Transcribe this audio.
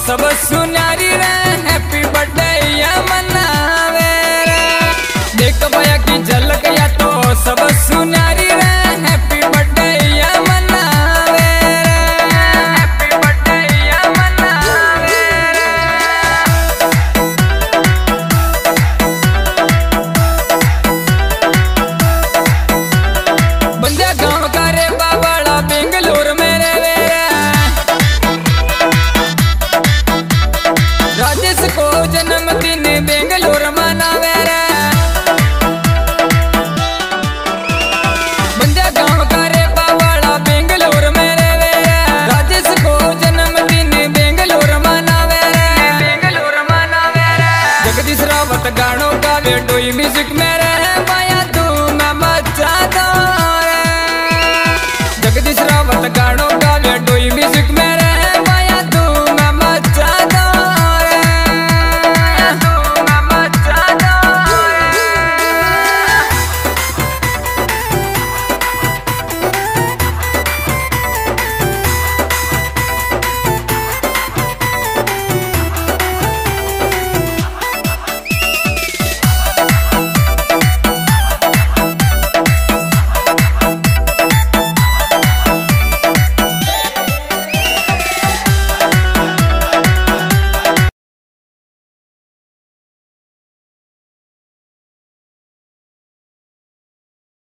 सब सुनारी रे happy birthday या मनावे रे। देख भैया की झलक या तो सब सुनारी रे हैप्पी बर्थडे या मनावे रे। हैप्पी बर्थडे या मनावे रे। बंजा गाँव का रे बाबा बेंगलोर में रे राजेश को जन्मदिन बेंगलोर मनावे रे। बंजा गाँव का रे बाबा बेंगलोर में रे राजेश को जन्मदिन बेंगलोर मनावे रे। बेंगलोर मनावे रे। जगदीश रावत गानों गावे डोई म्यूजिक में रे माया तू मैं मचा दो रे। जगदीश रावत गानों